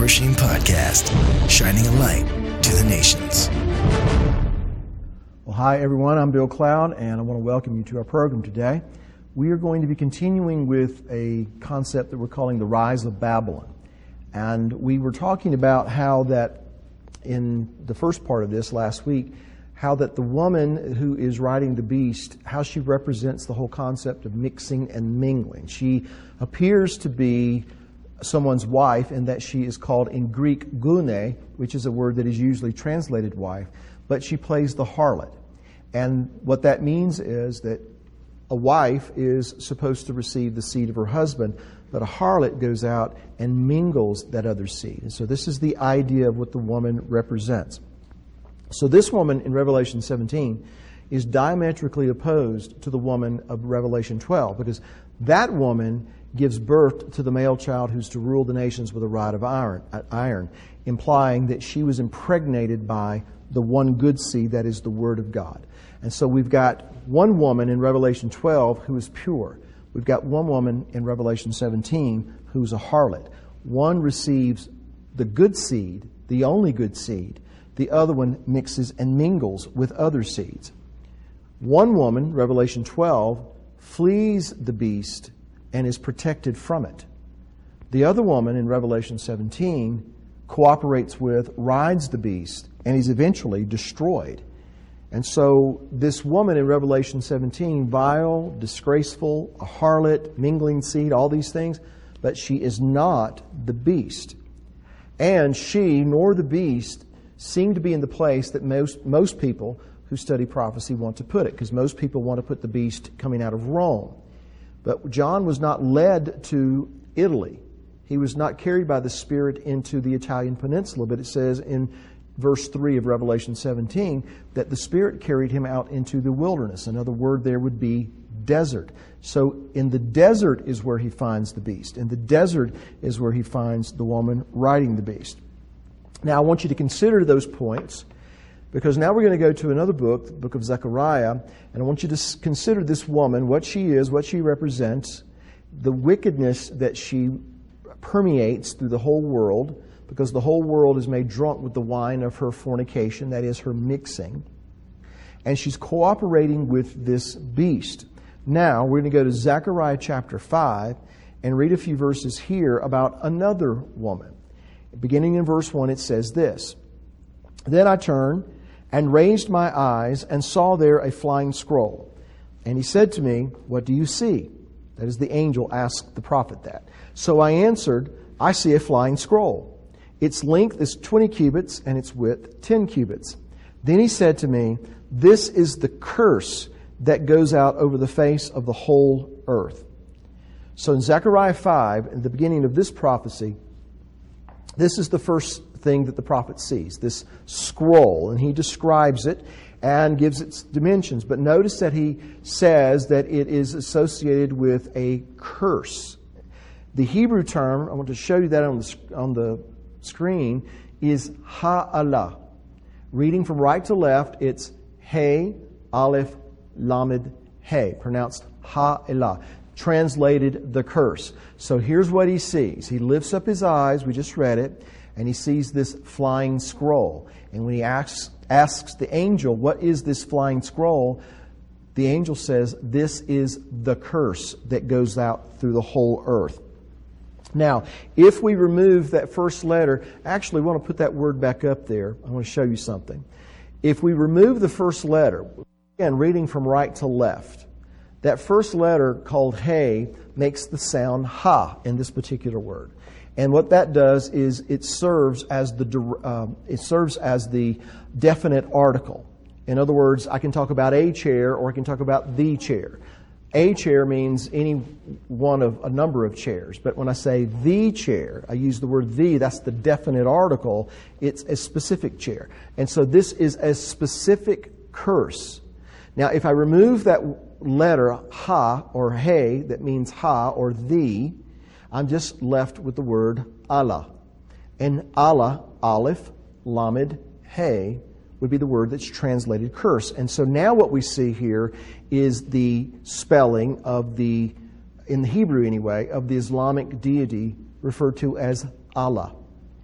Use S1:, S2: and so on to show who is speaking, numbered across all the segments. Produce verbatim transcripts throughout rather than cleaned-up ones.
S1: Pershing Podcast, shining a light to the nations.
S2: Well, hi everyone, I'm Bill Cloud, and I want to welcome you to our program today. We are going to be continuing with a concept that we're calling the Rise of Babylon. And we were talking about how that, in the first part of this last week, how that the woman who is riding the beast, how she represents the whole concept of mixing and mingling. She appears to be someone's wife in that she is called in Greek gune, which is a word that is usually translated wife, but she plays the harlot. And what that means is that a wife is supposed to receive the seed of her husband, but a harlot goes out and mingles that other seed. And so this is the idea of what the woman represents. So this woman in Revelation seventeen is diametrically opposed to the woman of Revelation twelve, because that woman gives birth to the male child who's to rule the nations with a rod of iron, iron, implying that she was impregnated by the one good seed, that is the Word of God. And so we've got one woman in Revelation twelve who is pure. We've got one woman in Revelation seventeen who's a harlot. One receives the good seed, the only good seed. The other one mixes and mingles with other seeds. One woman, Revelation twelve, flees the beast and is protected from it. The other woman in Revelation seventeen cooperates with, rides the beast, and is eventually destroyed. And so this woman in Revelation seventeen, vile, disgraceful, a harlot, mingling seed, all these things, but she is not the beast. And she nor the beast seem to be in the place that most, most people who study prophecy want to put it, because most people want to put the beast coming out of Rome. But John was not led to Italy. He was not carried by the Spirit into the Italian peninsula, but it says in verse three of Revelation seventeen that the Spirit carried him out into the wilderness. Another word there would be desert. So in the desert is where he finds the beast. In the desert is where he finds the woman riding the beast. Now I want you to consider those points, because now we're going to go to another book, the book of Zechariah, and I want you to consider this woman, what she is, what she represents, the wickedness that she permeates through the whole world, because the whole world is made drunk with the wine of her fornication, that is her mixing. And she's cooperating with this beast. Now, we're going to go to Zechariah chapter five and read a few verses here about another woman. Beginning in verse one, it says this: Then I turned and raised my eyes and saw there a flying scroll. And he said to me, What do you see? That is, the angel asked the prophet that. So I answered, I see a flying scroll. Its length is twenty cubits and its width ten cubits. Then he said to me, This is the curse that goes out over the face of the whole earth. So in Zechariah five, in the beginning of this prophecy, this is the first thing that the prophet sees, this scroll, and he describes it and gives its dimensions. But notice that he says that it is associated with a curse. The Hebrew term, I want to show you that on the, on the screen, is ha'ala. Reading from right to left, it's He, Aleph, Lamed, He, pronounced ha'ala. Translated, the curse. So here's what he sees. He lifts up his eyes, we just read it, and he sees this flying scroll. And when he asks, asks the angel, what is this flying scroll? The angel says, this is the curse that goes out through the whole earth. Now, if we remove that first letter, actually I want to put that word back up there. I want to show you something. If we remove the first letter, again, reading from right to left, that first letter called He makes the sound Ha in this particular word. And what that does is it serves as the uh, it serves as the definite article. In other words, I can talk about a chair or I can talk about the chair. A chair means any one of a number of chairs. But when I say the chair, I use the word the, that's the definite article. It's a specific chair. And so this is a specific curse. Now, if I remove that letter Ha or He, that means Ha or the, I'm just left with the word Allah. And Allah, Aleph, Lamed, He, would be the word that's translated curse. And so now what we see here is the spelling of the, in the Hebrew anyway, of the Islamic deity referred to as Allah.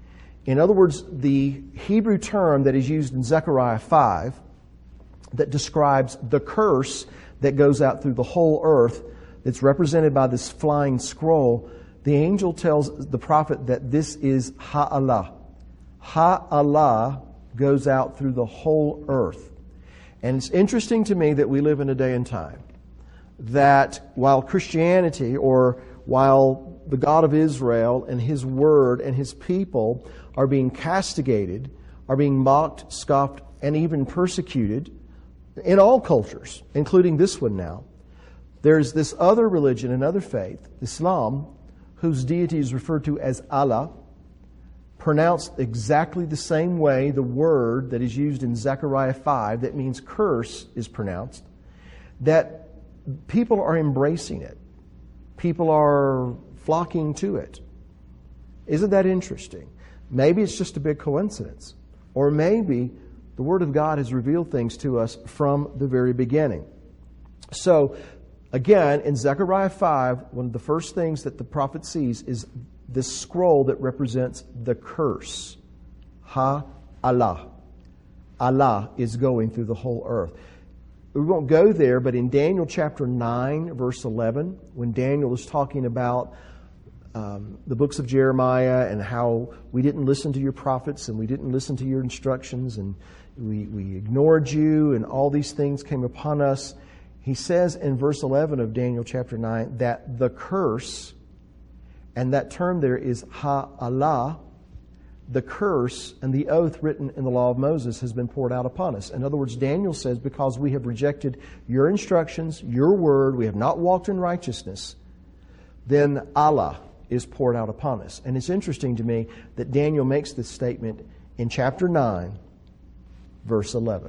S2: In other words, the Hebrew term that is used in Zechariah five that describes the curse that goes out through the whole earth, that's represented by this flying scroll, the angel tells the prophet that this is Ha'alah. Ha'alah goes out through the whole earth. And it's interesting to me that we live in a day and time that while Christianity, or while the God of Israel and His Word and His people are being castigated, are being mocked, scoffed, and even persecuted in all cultures, including this one now, there's this other religion, another faith, Islam, whose deity is referred to as Allah, pronounced exactly the same way the word that is used in Zechariah five, that means curse, is pronounced, that people are embracing it. People are flocking to it. Isn't that interesting? Maybe it's just a big coincidence. Or maybe the Word of God has revealed things to us from the very beginning. So, again, in Zechariah five, one of the first things that the prophet sees is this scroll that represents the curse. Ha-Allah. Allah is going through the whole earth. We won't go there, but in Daniel chapter nine, verse eleven, when Daniel is talking about um, the books of Jeremiah and how we didn't listen to your prophets and we didn't listen to your instructions and we, we ignored you and all these things came upon us, he says in verse eleven of Daniel chapter nine that the curse, and that term there is Ha-Allah, the curse and the oath written in the law of Moses has been poured out upon us. In other words, Daniel says, because we have rejected your instructions, your word, we have not walked in righteousness, then Allah is poured out upon us. And it's interesting to me that Daniel makes this statement in chapter nine, verse eleven.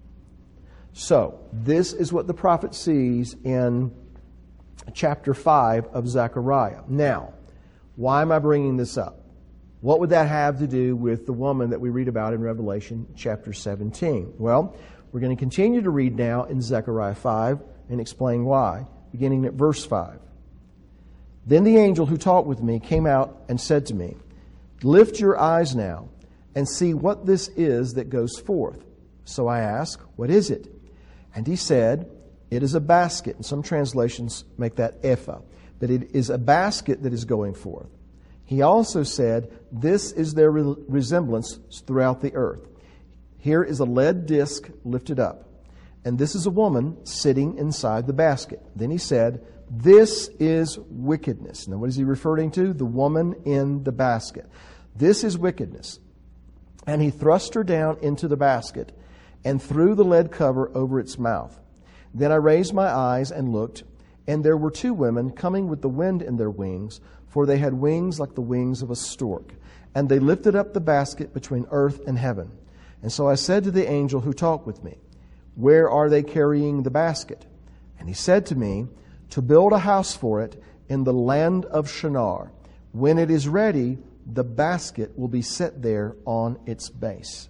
S2: So, this is what the prophet sees in chapter five of Zechariah. Now, why am I bringing this up? What would that have to do with the woman that we read about in Revelation chapter seventeen? Well, we're going to continue to read now in Zechariah five and explain why, beginning at verse five. Then the angel who talked with me came out and said to me, "Lift your eyes now and see what this is that goes forth." So I asked, "What is it?" And he said, "It is a basket." And some translations make that ephah. But it is a basket that is going forth. He also said, "This is their re- resemblance throughout the earth. Here is a lead disc lifted up, and this is a woman sitting inside the basket." Then he said, "This is wickedness." Now what is he referring to? The woman in the basket. "This is wickedness." And he thrust her down into the basket and threw the lead cover over its mouth. Then I raised my eyes and looked, and there were two women coming with the wind in their wings, for they had wings like the wings of a stork. And they lifted up the basket between earth and heaven. And so I said to the angel who talked with me, "Where are they carrying the basket?" And he said to me, "To build a house for it in the land of Shinar. When it is ready, the basket will be set there on its base."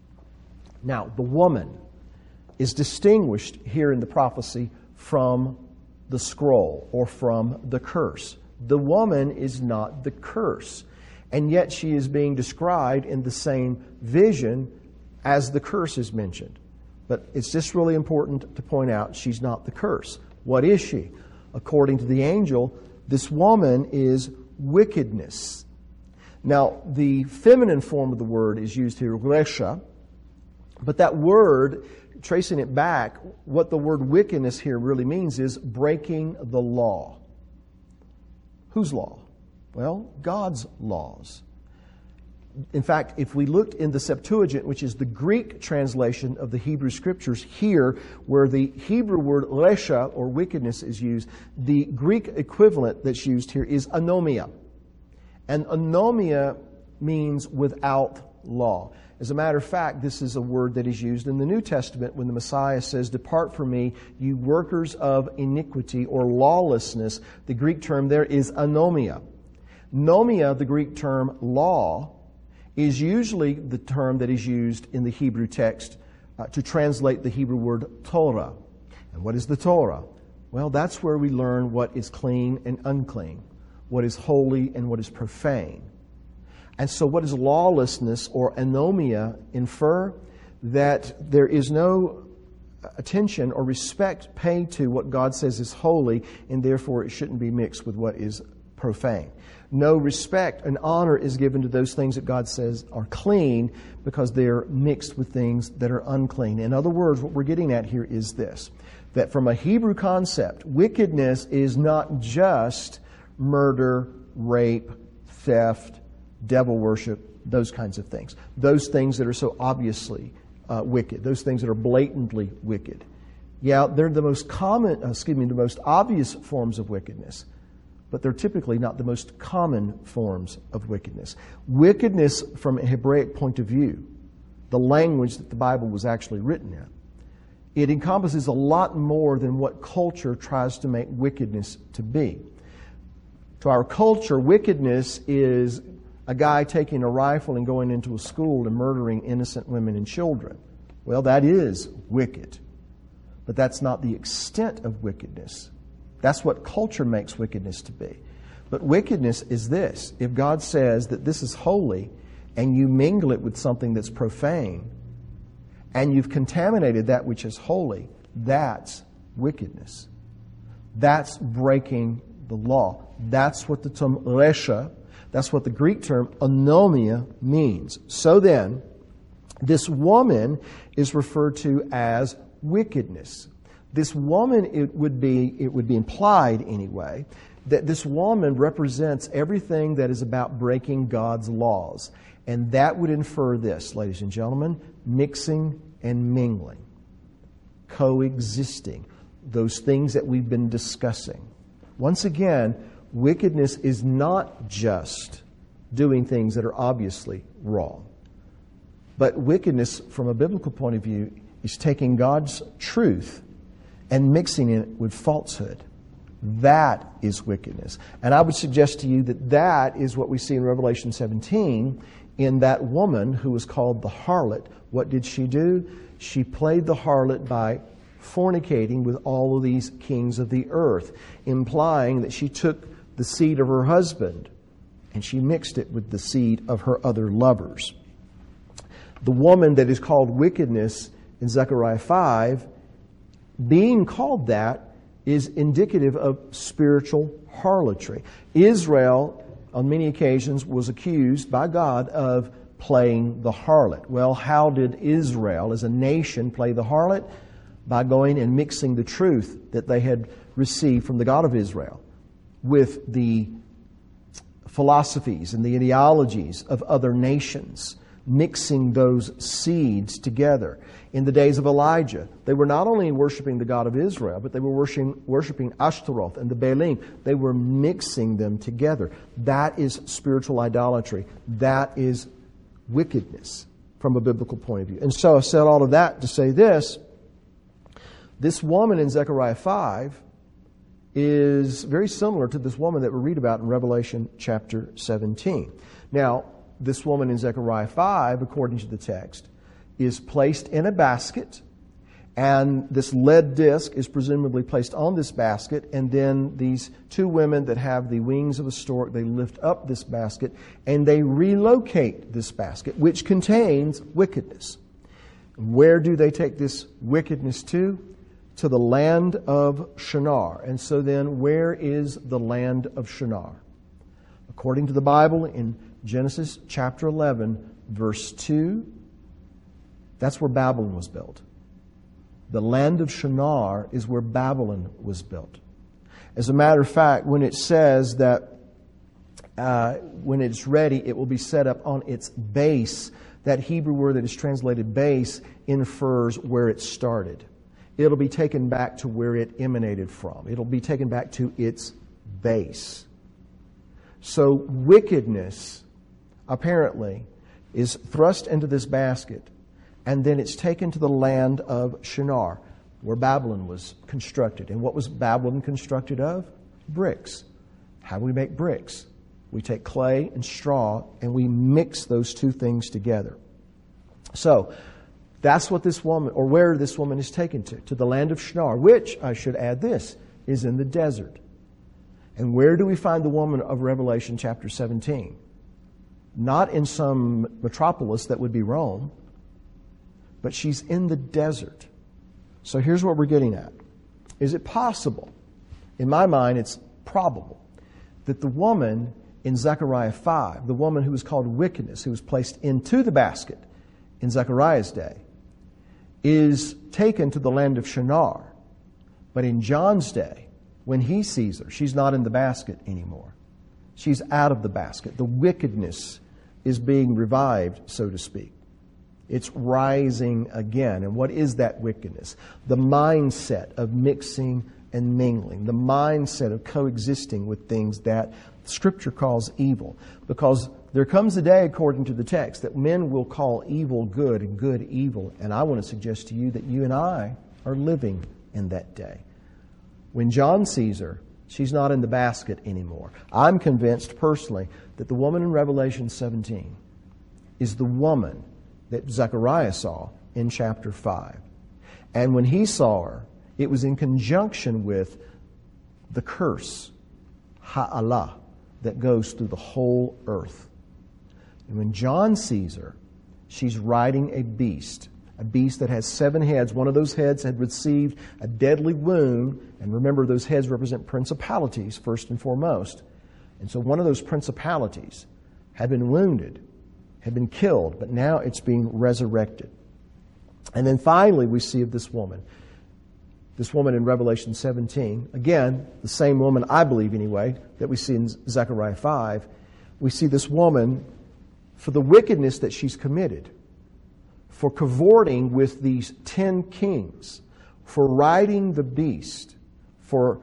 S2: Now, the woman is distinguished here in the prophecy from the scroll or from the curse. The woman is not the curse, and yet she is being described in the same vision as the curse is mentioned. But it's just really important to point out she's not the curse. What is she? According to the angel, this woman is wickedness. Now, the feminine form of the word is used here, resha, but that word, tracing it back, what the word wickedness here really means is breaking the law. Whose law? Well, God's laws. In fact, if we looked in the Septuagint, which is the Greek translation of the Hebrew Scriptures, here, where the Hebrew word resha, or wickedness, is used, the Greek equivalent that's used here is anomia. And anomia means without law. As a matter of fact, this is a word that is used in the New Testament when the Messiah says, "Depart from me, you workers of iniquity," or lawlessness. The Greek term there is anomia. Nomia, the Greek term law, is usually the term that is used in the Hebrew text uh, to translate the Hebrew word Torah. And what is the Torah? Well, that's where we learn what is clean and unclean, what is holy and what is profane. And so what does lawlessness or anomia infer? That there is no attention or respect paid to what God says is holy, and therefore it shouldn't be mixed with what is profane. No respect and honor is given to those things that God says are clean because they're mixed with things that are unclean. In other words, what we're getting at here is this, that from a Hebrew concept, wickedness is not just murder, rape, theft, devil worship, those kinds of things. Those things that are so obviously uh, wicked, those things that are blatantly wicked. Yeah, they're the most common, uh, excuse me, the most obvious forms of wickedness, but they're typically not the most common forms of wickedness. Wickedness from a Hebraic point of view, the language that the Bible was actually written in, it encompasses a lot more than what culture tries to make wickedness to be. To our culture, wickedness is a guy taking a rifle and going into a school and murdering innocent women and children. Well, that is wicked. But that's not the extent of wickedness. That's what culture makes wickedness to be. But wickedness is this. If God says that this is holy and you mingle it with something that's profane and you've contaminated that which is holy, that's wickedness. That's breaking the law. That's what the term resha, that's what the Greek term anomia means. So then, this woman is referred to as wickedness. This woman, it would be, it would be implied anyway, that this woman represents everything that is about breaking God's laws. And that would infer this, ladies and gentlemen, mixing and mingling, coexisting, those things that we've been discussing. Once again, wickedness is not just doing things that are obviously wrong. But wickedness, from a biblical point of view, is taking God's truth and mixing it with falsehood. That is wickedness. And I would suggest to you that that is what we see in Revelation seventeen in that woman who was called the harlot. What did she do? She played the harlot by fornicating with all of these kings of the earth, implying that she took the seed of her husband and she mixed it with the seed of her other lovers. The woman that is called wickedness in Zechariah five, being called that, is indicative of spiritual harlotry. Israel, on many occasions, was accused by God of playing the harlot. Well, how did Israel as a nation play the harlot? By going and mixing the truth that they had received from the God of Israel with the philosophies and the ideologies of other nations, mixing those seeds together. In the days of Elijah, they were not only worshiping the God of Israel, but they were worshiping, worshiping Ashtaroth and the Baalim. They were mixing them together. That is spiritual idolatry. That is wickedness from a biblical point of view. And so I said all of that to say this. This woman in Zechariah five is very similar to this woman that we read about in Revelation chapter seventeen. Now, this woman in Zechariah five, according to the text, is placed in a basket, and this lead disc is presumably placed on this basket, and then these two women that have the wings of a stork, they lift up this basket, and they relocate this basket, which contains wickedness. Where do they take this wickedness to? To the land of Shinar. And so then, where is the land of Shinar? According to the Bible, in Genesis chapter eleven, verse two, that's where Babylon was built. The land of Shinar is where Babylon was built. As a matter of fact, when it says that uh, when it's ready, it will be set up on its base, that Hebrew word that is translated base infers where it started. It'll be taken back to where it emanated from. It'll be taken back to its base. So wickedness, apparently, is thrust into this basket, and then it's taken to the land of Shinar, where Babylon was constructed. And what was Babylon constructed of? Bricks. How do we make bricks? We take clay and straw, and we mix those two things together. So, that's what this woman, or where this woman is taken to, to the land of Shinar, which, I should add this, is in the desert. And where do we find the woman of Revelation chapter seventeen? not in some metropolis that would be Rome, but she's in the desert. So here's what we're getting at. Is it possible, in my mind it's probable, that the woman in Zechariah five, the woman who was called wickedness, who was placed into the basket in Zechariah's day, is taken to the land of Shinar. But in John's day, when he sees her, she's not in the basket anymore. She's out of the basket. The wickedness is being revived, so to speak. It's rising again. And what is that wickedness? The mindset of mixing and mingling. The mindset of coexisting with things that Scripture calls evil. Because there comes a day, according to the text, that men will call evil good and good evil. And I want to suggest to you that you and I are living in that day. When John sees her, she's not in the basket anymore. I'm convinced personally that the woman in Revelation seventeen is the woman that Zechariah saw in chapter five. And when he saw her, it was in conjunction with the curse, ha'alah, that goes through the whole earth. And when John sees her, she's riding a beast, a beast that has seven heads. One of those heads had received a deadly wound. And remember, those heads represent principalities, first and foremost. And so one of those principalities had been wounded, had been killed, but now it's being resurrected. And then finally we see of this woman, this woman in Revelation seventeen, again, the same woman, I believe anyway, that we see in Zechariah five. We see this woman for the wickedness that she's committed, for cavorting with these ten kings, for riding the beast, for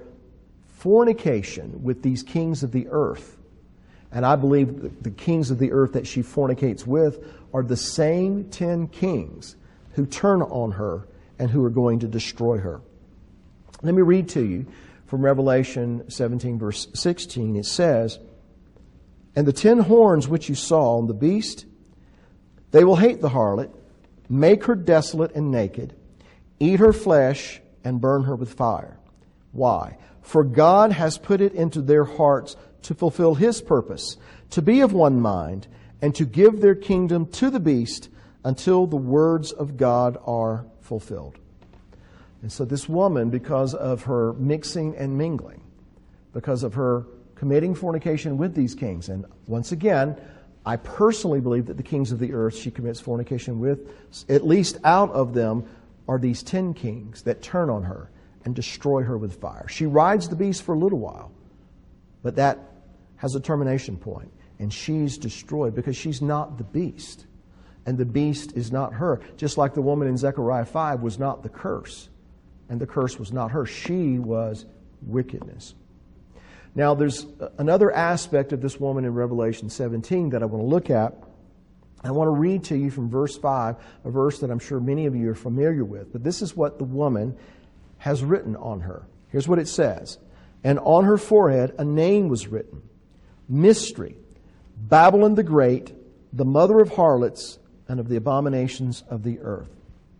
S2: fornication with these kings of the earth. And I believe the kings of the earth that she fornicates with are the same ten kings who turn on her and who are going to destroy her. Let me read to you from Revelation seventeen, verse sixteen. It says, "And the ten horns which you saw on the beast, they will hate the harlot, make her desolate and naked, eat her flesh, and burn her with fire. Why? For God has put it into their hearts to fulfill His purpose, to be of one mind, and to give their kingdom to the beast until the words of God are fulfilled." And so this woman, because of her mixing and mingling, because of her committing fornication with these kings, and once again, I personally believe that the kings of the earth she commits fornication with, at least out of them, are these ten kings that turn on her and destroy her with fire. She rides the beast for a little while, but that has a termination point, and she's destroyed because she's not the beast, and the beast is not her. Just like the woman in Zechariah five was not the curse, and the curse was not her. She was wickedness. Now, there's another aspect of this woman in Revelation seventeen that I want to look at. I want to read to you from verse five, a verse that I'm sure many of you are familiar with. But this is what the woman has written on her. Here's what it says. "And on her forehead a name was written, Mystery, Babylon the Great, the mother of harlots and of the abominations of the earth."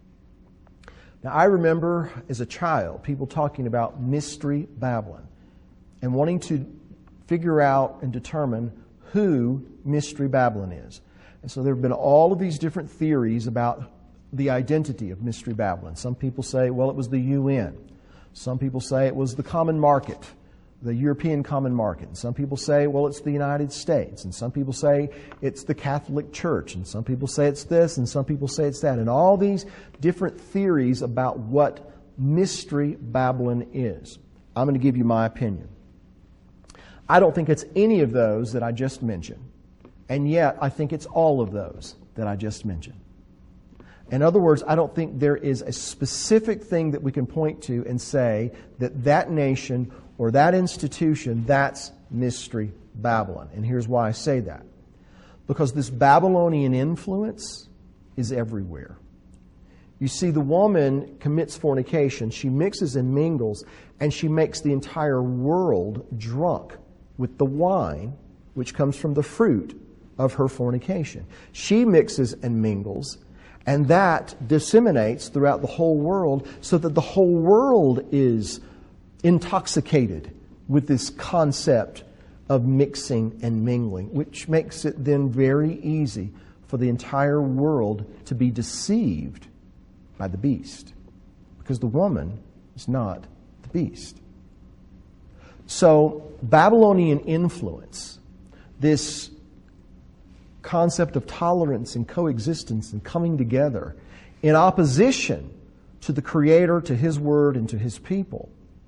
S2: Now, I remember as a child people talking about Mystery Babylon and wanting to figure out and determine who Mystery Babylon is. And so there have been all of these different theories about the identity of Mystery Babylon. Some people say, well, it was the U N. Some people say it was the common market, the European common market. And some people say, well, it's the United States. And some people say it's the Catholic Church. And some people say it's this, and some people say it's that. And all these different theories about what Mystery Babylon is. I'm going to give you my opinion. I don't think it's any of those that I just mentioned. And yet, I think it's all of those that I just mentioned. In other words, I don't think there is a specific thing that we can point to and say that that nation or that institution, that's Mystery Babylon. And here's why I say that. Because this Babylonian influence is everywhere. You see, the woman commits fornication. She mixes and mingles, and she makes the entire world drunk with the wine, which comes from the fruit of her fornication. She mixes and mingles, and that disseminates throughout the whole world so that the whole world is intoxicated with this concept of mixing and mingling, which makes it then very easy for the entire world to be deceived by the beast, because the woman is not the beast. So Babylonian influence, this concept of tolerance and coexistence and coming together in opposition to the Creator, to His Word, and to His people,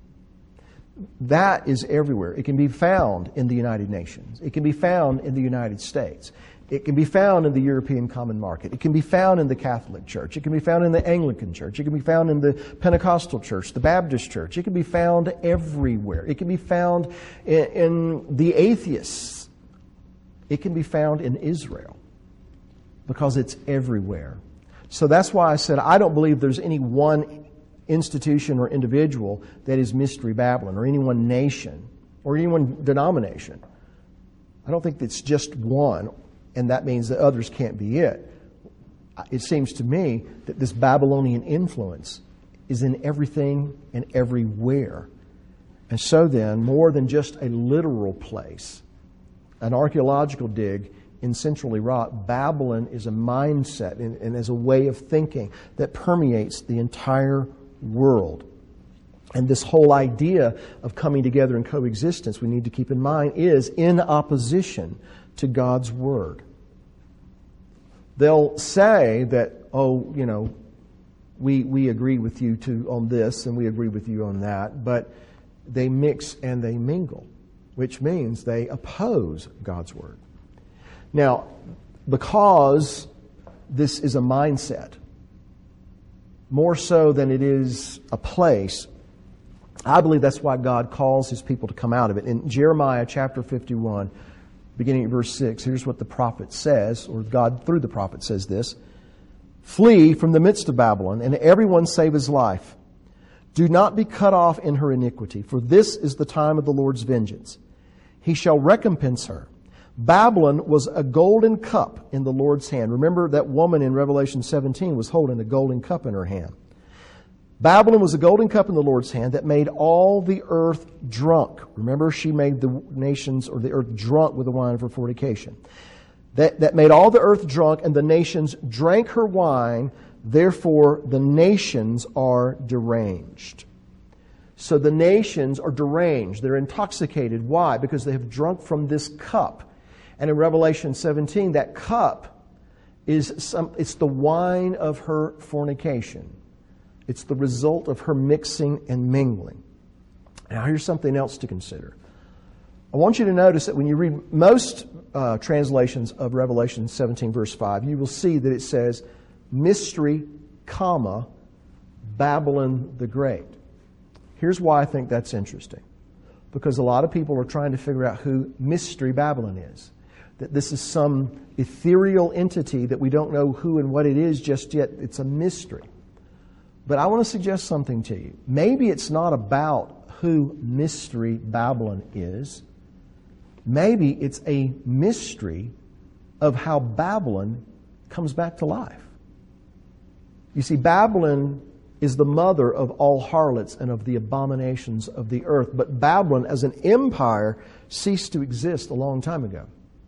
S2: that is everywhere. It can be found in the United Nations. It can be found in the United States. It can be found in the European Common Market. It can be found in the Catholic Church. It can be found in the Anglican Church. It can be found in the Pentecostal Church, the Baptist Church. It can be found everywhere. It can be found in, in the atheists. It can be found in Israel, because it's everywhere. So that's why I said I don't believe there's any one institution or individual that is Mystery Babylon, or any one nation, or any one denomination. I don't think it's just one, and that means that others can't be it. It seems to me that this Babylonian influence is in everything and everywhere. And so then, more than just a literal place, an archaeological dig in central Iraq, Babylon is a mindset and, and is a way of thinking that permeates the entire world. And this whole idea of coming together in coexistence, we need to keep in mind, is in opposition to God's Word. They'll say that, oh, you know, we we agree with you to, on this and we agree with you on that, but they mix and they mingle, which means they oppose God's Word. Now, because this is a mindset, more so than it is a place, I believe that's why God calls His people to come out of it. In Jeremiah chapter fifty-one, beginning at verse six, here's what the prophet says, or God through the prophet says this: "Flee from the midst of Babylon, and everyone save his life. Do not be cut off in her iniquity, for this is the time of the Lord's vengeance. He shall recompense her. Babylon was a golden cup in the Lord's hand." Remember, that woman in Revelation seventeen was holding a golden cup in her hand. Babylon was a golden cup in the Lord's hand that made all the earth drunk. Remember, she made the nations, or the earth, drunk with the wine of her fornication. That, that made all the earth drunk, and the nations drank her wine. Therefore, the nations are deranged. So the nations are deranged. They're intoxicated. Why? Because they have drunk from this cup. And in Revelation seventeen, that cup is some, it's the wine of her fornication. It's the result of her mixing and mingling. Now, here's something else to consider. I want you to notice that when you read most uh, translations of Revelation seventeen, verse five, you will see that it says, "Mystery, comma, Babylon the Great." Here's why I think that's interesting. Because a lot of people are trying to figure out who Mystery Babylon is. That this is some ethereal entity that we don't know who and what it is just yet. It's a mystery. But I want to suggest something to you. Maybe it's not about who Mystery Babylon is. Maybe it's a mystery of how Babylon comes back to life. You see, Babylon is the mother of all harlots and of the abominations of the earth. But Babylon as an empire ceased to exist a long time ago.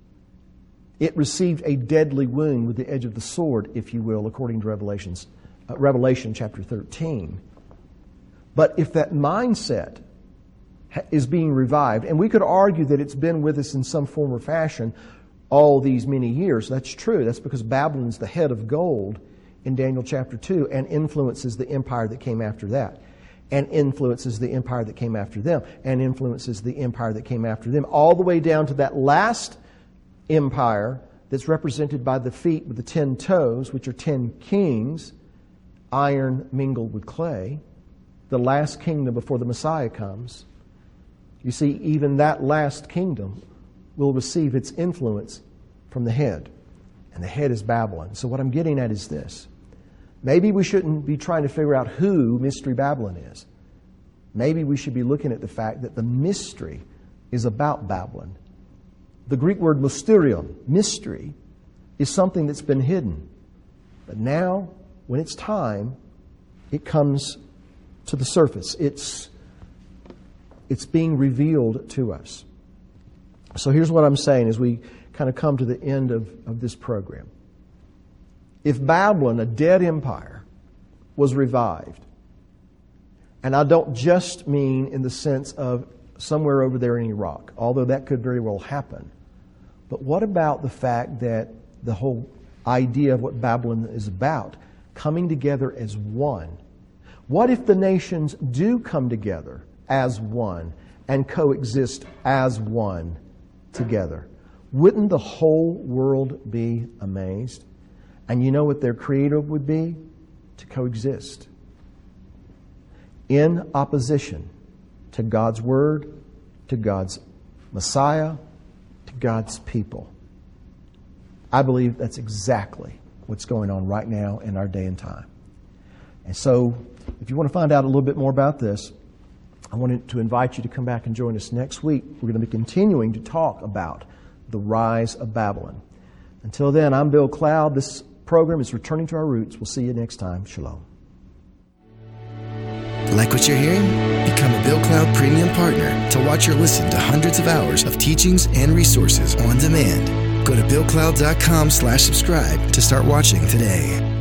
S2: It received a deadly wound with the edge of the sword, if you will, according to Revelations, uh, Revelation chapter thirteen. But if that mindset ha- is being revived, and we could argue that it's been with us in some form or fashion all these many years, that's true. That's because Babylon is the head of gold in Daniel chapter two, and influences the empire that came after that, and influences the empire that came after them, and influences the empire that came after them, all the way down to that last empire that's represented by the feet with the ten toes, which are ten kings, iron mingled with clay, the last kingdom before the Messiah comes. You see, even that last kingdom will receive its influence from the head, and the head is Babylon. So what I'm getting at is this. Maybe we shouldn't be trying to figure out who Mystery Babylon is. Maybe we should be looking at the fact that the mystery is about Babylon. The Greek word mysterion, mystery, is something that's been hidden. But now, when it's time, it comes to the surface. It's, it's being revealed to us. So here's what I'm saying as we kind of come to the end of, of this program. If Babylon, a dead empire, was revived, and I don't just mean in the sense of somewhere over there in Iraq, although that could very well happen, but what about the fact that the whole idea of what Babylon is about, coming together as one? What if the nations do come together as one and coexist as one together? Wouldn't the whole world be amazed? And you know what their creator would be? To coexist in opposition to God's Word, to God's Messiah, to God's people. I believe that's exactly what's going on right now in our day and time. And so, if you want to find out a little bit more about this, I wanted to invite you to come back and join us next week. We're going to be continuing to talk about the rise of Babylon. Until then, I'm Bill Cloud. This program is Returning to Our Roots. We'll see you next time. Shalom.
S1: Like what you're hearing? Become a Bill Cloud Premium Partner to watch or listen to hundreds of hours of teachings and resources on demand. Go to billcloud.com slash subscribe to start watching today.